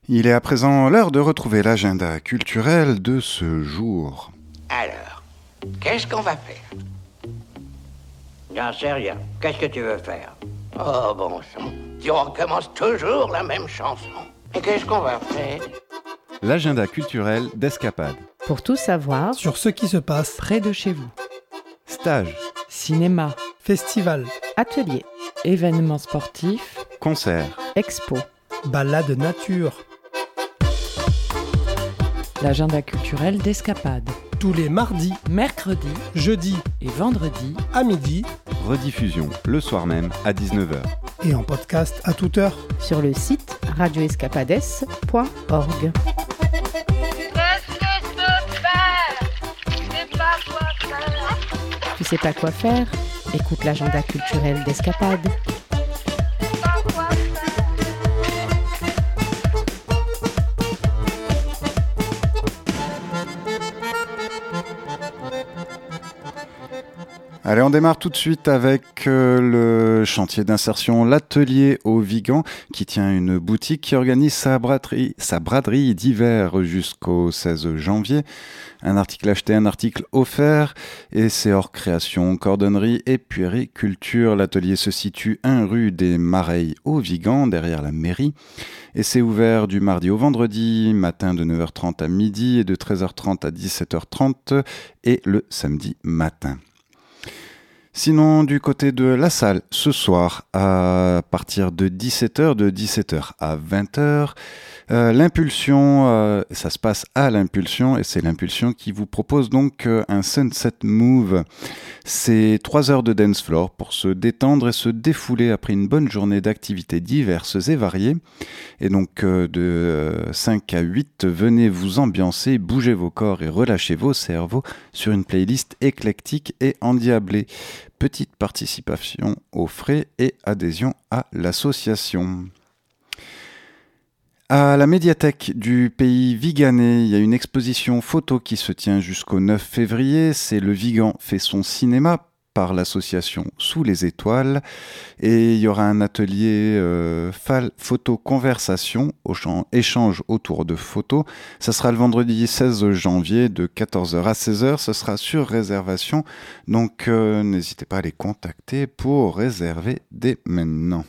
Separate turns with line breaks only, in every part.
Il est à présent l'heure de retrouver l'agenda culturel de ce jour.
Alors, qu'est-ce qu'on va faire? J'en sais rien. Qu'est-ce que tu veux faire? Oh, bon sang. Tu recommences toujours la même chanson. Et qu'est-ce qu'on va faire?
L'agenda culturel d'Escapade.
Pour tout savoir
sur ce qui se passe
près de chez vous.
Stage,
Cinéma,
festival,
atelier, événements sportifs,
concert,
expo.
balade nature,
L'agenda culturel d'Escapade.
tous les mardis,
Mercredi
jeudis
et vendredi
à midi
rediffusion le soir même à 19h.
et en podcast à toute heure.
sur le site radioescapades.org. Tu sais pas quoi faire? Écoute l'agenda culturel d'Escapade.
Allez, on démarre tout de suite avec le chantier d'insertion L'Atelier au Vigan qui tient une boutique qui organise sa braderie d'hiver jusqu'au 16 janvier. Un article acheté, un article offert et c'est hors création, cordonnerie et puériculture. L'atelier se situe 1 rue des Mareilles au Vigan, derrière la mairie. Et c'est ouvert du mardi au vendredi, matin de 9h30 à midi et de 13h30 à 17h30 et le samedi matin. Sinon, du côté de la salle, ce soir, à partir de 17h à 20h, l'Impulsion, ça se passe à l'Impulsion, et c'est l'Impulsion qui vous propose donc un Sunset Move. C'est 3 heures de dance floor pour se détendre et se défouler après une bonne journée d'activités diverses et variées. Et donc de 5 à 8, venez vous ambiancer, bougez vos corps et relâchez vos cerveaux sur une playlist éclectique et endiablée. Petite participation aux frais et adhésion à l'association. À la médiathèque du pays viganais, il y a une exposition photo qui se tient jusqu'au 9 février. C'est Le Vigan fait son cinéma par l'association Sous les étoiles. Et il y aura un atelier photo conversation, échange autour de photos. Ça sera le vendredi 16 janvier de 14h à 16h. Ce sera sur réservation. Donc n'hésitez pas à les contacter pour réserver dès maintenant.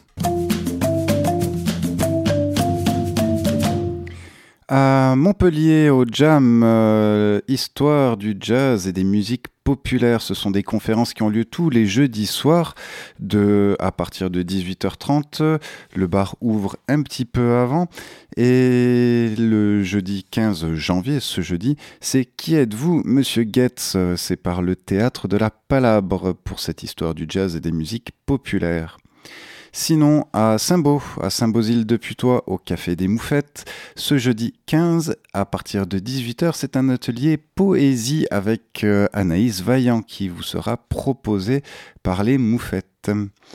À Montpellier, au Jam, Histoire du jazz et des musiques populaires. Ce sont des conférences qui ont lieu tous les jeudis soirs à partir de 18h30. Le bar ouvre un petit peu avant. Et le jeudi 15 janvier, ce jeudi, c'est Qui êtes-vous, Monsieur Getz? C'est par le Théâtre de la Palabre pour cette histoire du jazz et des musiques populaires. Sinon, à Saint-Beauzile-de-Putois, au Café des Moufettes, ce jeudi 15, à partir de 18h, c'est un atelier poésie avec Anaïs Vaillant qui vous sera proposé par les Moufettes.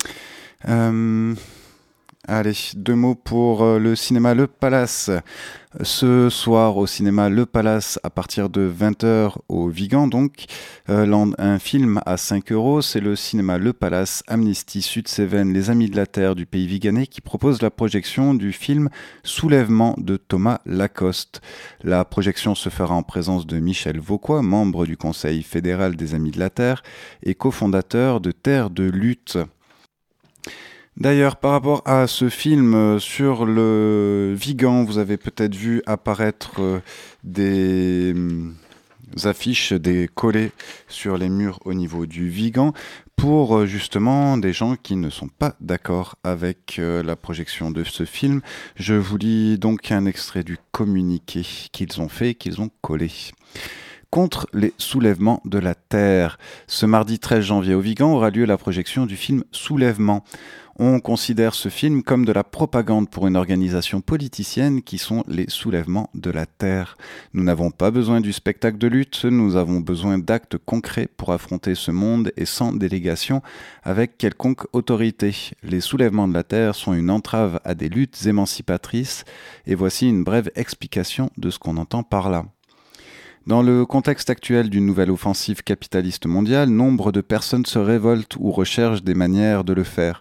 Allez, 2 mots pour le cinéma Le Palace. Ce soir au cinéma Le Palace à partir de 20h au Vigan, donc un film à 5€, c'est le cinéma Le Palace Amnesty Sud-Cévennes, les Amis de la Terre du pays viganais qui propose la projection du film Soulèvement de Thomas Lacoste. La projection se fera en présence de Michel Vauquois, membre du Conseil fédéral des Amis de la Terre et cofondateur de Terre de lutte. D'ailleurs, par rapport à ce film sur le Vigan, vous avez peut-être vu apparaître des affiches, des collets sur les murs au niveau du Vigan pour justement des gens qui ne sont pas d'accord avec la projection de ce film. Je vous lis donc un extrait du communiqué qu'ils ont fait, qu'ils ont collé. Contre les soulèvements de la Terre. Ce mardi 13 janvier au Vigan aura lieu la projection du film Soulèvement. On considère ce film comme de la propagande pour une organisation politicienne qui sont les soulèvements de la Terre. Nous n'avons pas besoin du spectacle de lutte, nous avons besoin d'actes concrets pour affronter ce monde et sans délégation avec quelconque autorité. Les soulèvements de la Terre sont une entrave à des luttes émancipatrices et voici une brève explication de ce qu'on entend par là. Dans le contexte actuel d'une nouvelle offensive capitaliste mondiale, nombre de personnes se révoltent ou recherchent des manières de le faire.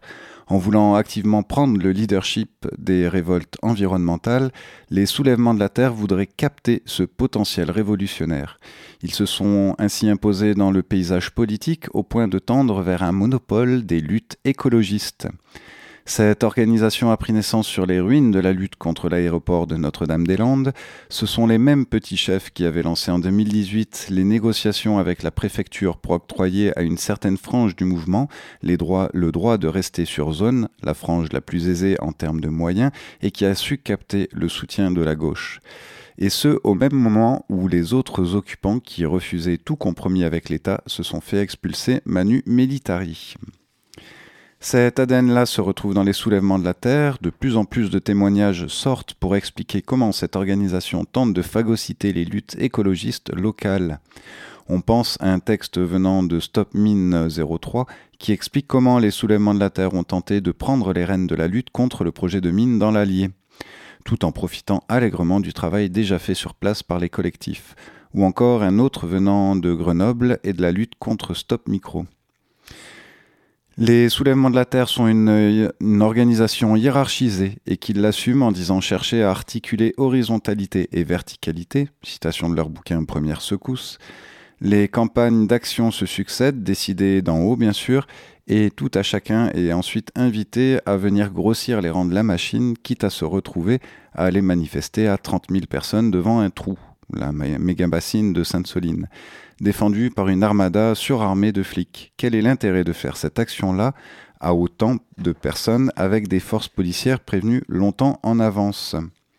En voulant activement prendre le leadership des révoltes environnementales, les soulèvements de la Terre voudraient capter ce potentiel révolutionnaire. Ils se sont ainsi imposés dans le paysage politique au point de tendre vers un monopole des luttes écologistes. Cette organisation a pris naissance sur les ruines de la lutte contre l'aéroport de Notre-Dame-des-Landes. Ce sont les mêmes petits chefs qui avaient lancé en 2018 les négociations avec la préfecture pour octroyer à une certaine frange du mouvement le droit de rester sur zone, la frange la plus aisée en termes de moyens, et qui a su capter le soutien de la gauche. Et ce, au même moment où les autres occupants qui refusaient tout compromis avec l'État se sont fait expulser manu militari. Cet ADN-là se retrouve dans les soulèvements de la Terre. De plus en plus de témoignages sortent pour expliquer comment cette organisation tente de phagocyter les luttes écologistes locales. On pense à un texte venant de Stop Mine 03 qui explique comment les soulèvements de la Terre ont tenté de prendre les rênes de la lutte contre le projet de mine dans l'Allier, tout en profitant allègrement du travail déjà fait sur place par les collectifs. Ou encore un autre venant de Grenoble et de la lutte contre Stop Micro. Les soulèvements de la Terre sont une organisation hiérarchisée et qui l'assument en disant chercher à articuler horizontalité et verticalité, citation de leur bouquin Première secousse. Les campagnes d'action se succèdent, décidées d'en haut bien sûr, et tout à chacun est ensuite invité à venir grossir les rangs de la machine, quitte à se retrouver à aller manifester à 30 000 personnes devant un trou, la méga-bassine de Sainte-Soline, défendue par une armada surarmée de flics. Quel est l'intérêt de faire cette action-là à autant de personnes avec des forces policières prévenues longtemps en avance ?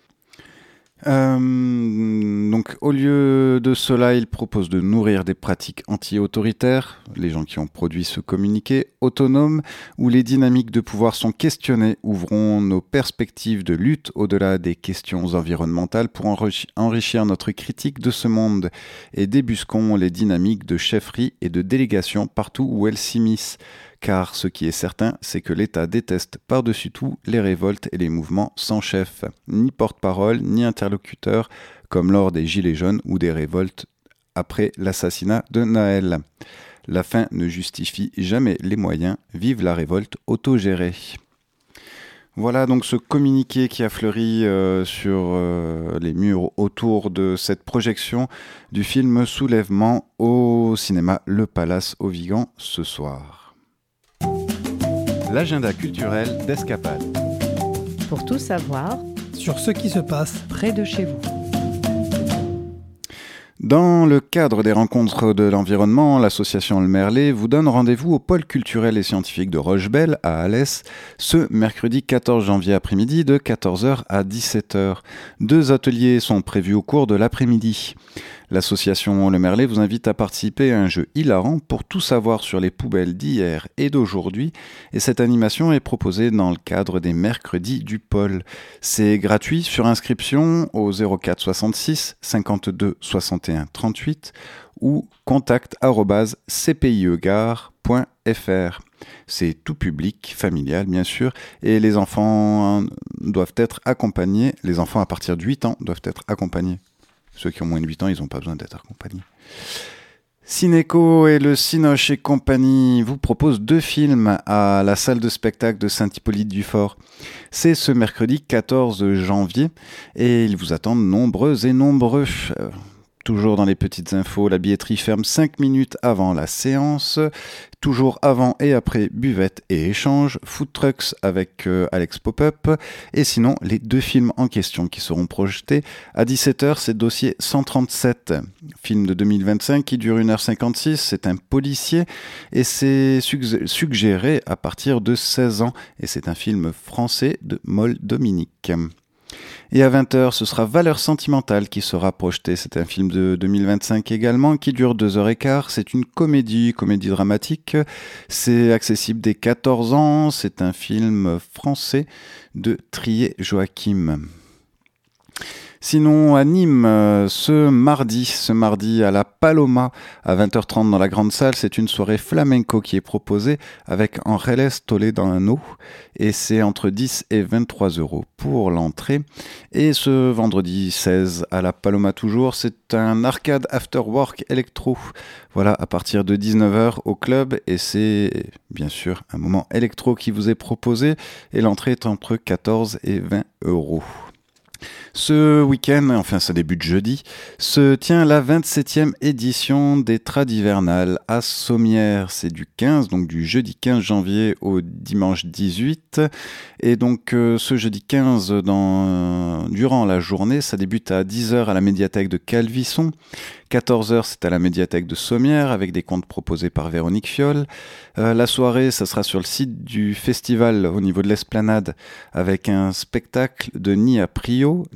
Donc, au lieu de cela, il propose de nourrir des pratiques anti-autoritaires, les gens qui ont produit ce communiqué, autonomes, où les dynamiques de pouvoir sont questionnées, ouvrons nos perspectives de lutte au-delà des questions environnementales pour enrichir notre critique de ce monde, et débusquons les dynamiques de chefferie et de délégation partout où elles s'immiscent. Car ce qui est certain, c'est que l'État déteste par-dessus tout les révoltes et les mouvements sans chef, ni porte-parole, ni interlocuteur, comme lors des Gilets jaunes ou des révoltes après l'assassinat de Naël. La fin ne justifie jamais les moyens, vive la révolte autogérée. Voilà donc ce communiqué qui a fleuri sur les murs autour de cette projection du film Soulèvement au cinéma Le Palace au Vigan ce soir. L'agenda culturel d'Escapade.
Pour tout savoir
sur ce qui se passe
près de chez vous.
Dans le cadre des rencontres de l'environnement, l'association Le Merlet vous donne rendez-vous au pôle culturel et scientifique de Rochebelle, à Alès, ce mercredi 14 janvier après-midi de 14h à 17h. 2 ateliers sont prévus au cours de l'après-midi. L'association Le Merlet vous invite à participer à un jeu hilarant pour tout savoir sur les poubelles d'hier et d'aujourd'hui, et cette animation est proposée dans le cadre des mercredis du pôle. C'est gratuit sur inscription au 04 66 52 61 38 ou contact@cpiegare.fr. C'est tout public, familial bien sûr, et les enfants doivent être accompagnés, les enfants à partir de 8 ans doivent être accompagnés. Ceux qui ont moins de 8 ans, ils n'ont pas besoin d'être accompagnés. Cinéco et le Cinoche et compagnie vous proposent 2 films à la salle de spectacle de Saint-Hippolyte-du-Fort. C'est ce mercredi 14 janvier et ils vous attendent nombreux et nombreux. Toujours dans les petites infos, la billetterie ferme 5 minutes avant la séance. Toujours avant et après buvette et échange. Food trucks avec Alex Pop-Up. Et sinon, les 2 films en question qui seront projetés. À 17h, c'est Dossier 137. Film de 2025 qui dure 1h56. C'est un policier et c'est suggéré à partir de 16 ans. Et c'est un film français de Moll Dominique. Et à 20h, ce sera Valeurs sentimentales qui sera projeté. C'est un film de 2025 également qui dure 2h15. C'est une comédie dramatique. C'est accessible dès 14 ans. C'est un film français de Trier Joachim. Sinon, à Nîmes, ce mardi à la Paloma, à 20h30 dans la grande salle, c'est une soirée flamenco qui est proposée avec Ángeles Toledano et c'est entre 10 et 23 € pour l'entrée. Et ce vendredi 16 à la Paloma toujours, c'est un arcade after work électro. Voilà, à partir de 19h au club et c'est bien sûr un moment électro qui vous est proposé et l'entrée est entre 14 et 20 €. Ce week-end, enfin ça débute jeudi, se tient la 27e édition des Tradivernales à Sommières. C'est du 15, donc du jeudi 15 janvier au dimanche 18. Et donc ce jeudi 15, durant la journée, ça débute à 10h à la médiathèque de Calvisson. 14h, c'est à la médiathèque de Sommières avec des contes proposés par Véronique Fiol. La soirée, ça sera sur le site du festival au niveau de l'Esplanade avec un spectacle de Nia Pro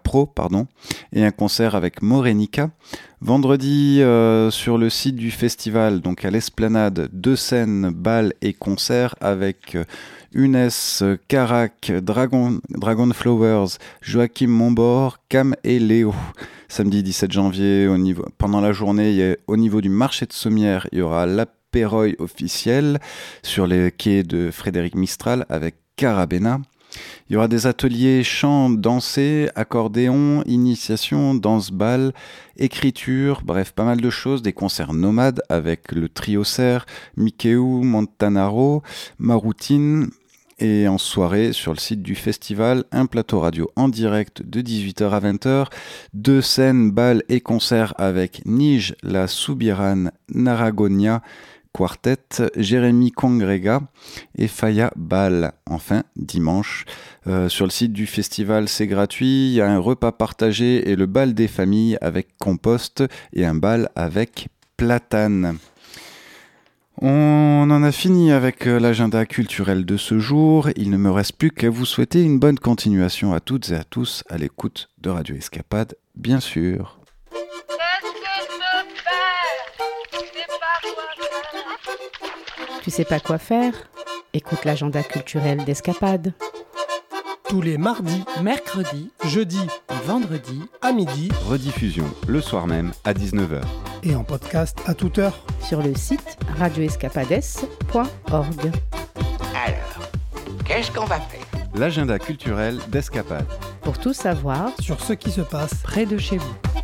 et un concert avec Morenica. Vendredi, sur le site du festival, donc à l'Esplanade, 2 scènes, bal et concert avec Unes, Carac, Dragon Flowers, Joachim Montbord, Cam et Léo. Samedi 17 janvier, pendant la journée, au niveau du marché de Sommières, il y aura l'apéroï officiel sur les quais de Frédéric Mistral avec Carabena. Il y aura des ateliers chant, danser, accordéon, initiation, danse-bal, écriture, bref, pas mal de choses, des concerts nomades avec le trio Serre, Mikeu, Montanaro, Maroutine. Et en soirée, sur le site du festival, un plateau radio en direct de 18h à 20h, 2 scènes, bal et concerts avec Nige, la Soubirane, Naragonia, Quartet, Jérémy Congrega et Faya Bal. Enfin, dimanche, sur le site du festival, c'est gratuit. Il y a un repas partagé et le bal des familles avec compost et un bal avec platane. On en a fini avec l'agenda culturel de ce jour. Il ne me reste plus qu'à vous souhaiter une bonne continuation à toutes et à tous à l'écoute de Radio Escapade, bien sûr.
Tu sais pas quoi faire? Écoute l'agenda culturel d'Escapade.
Tous les mardis,
mercredi,
jeudi
et vendredi
à midi
Rediffusion le soir même à 19h.
et en podcast à toute heure.
Sur le site radioescapades.org.
Alors, qu'est-ce qu'on va faire?
L'agenda culturel d'Escapade.
Pour tout savoir,
Sur ce qui se passe
près de chez vous.